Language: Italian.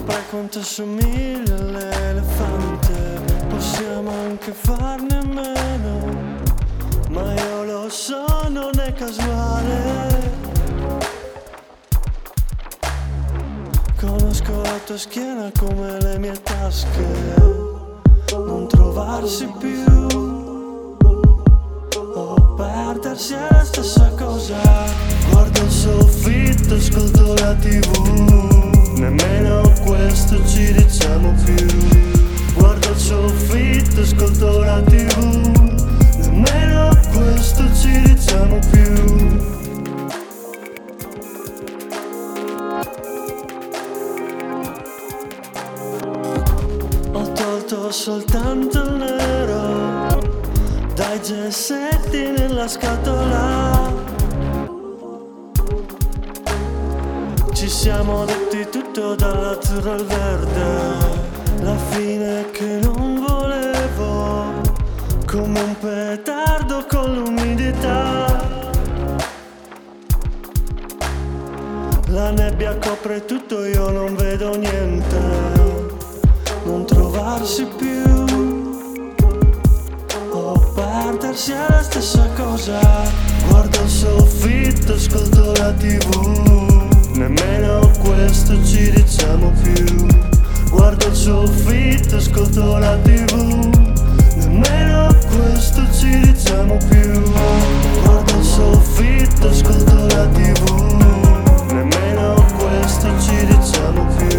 sopra quanto somiglia all'elefante. Possiamo anche farne meno, ma io lo so, non è casuale. Conosco la tua schiena come le mie tasche. Non trovarsi più o perdersi è la stessa cosa. Guardo il soffitto, ascolto la TV, nemmeno questo ci diciamo più. Guardo il soffitto, ascolto la TV, nemmeno questo ci diciamo più. Ho tolto soltanto il nero dai gessetti nella scatola. Ci siamo detti tutto dall'azzurro al verde, la fine che non volevo, come un petardo con l'umidità. La nebbia copre tutto, io non vedo niente. Non trovarsi più o perdersi è la stessa cosa. Guardo il soffitto, ascolto la TV, nemmeno questo ci diciamo più. Guardo il soffitto, ascolto la TV, nemmeno questo ci diciamo più. Guardo il soffitto, ascolto la TV, nemmeno questo ci diciamo più.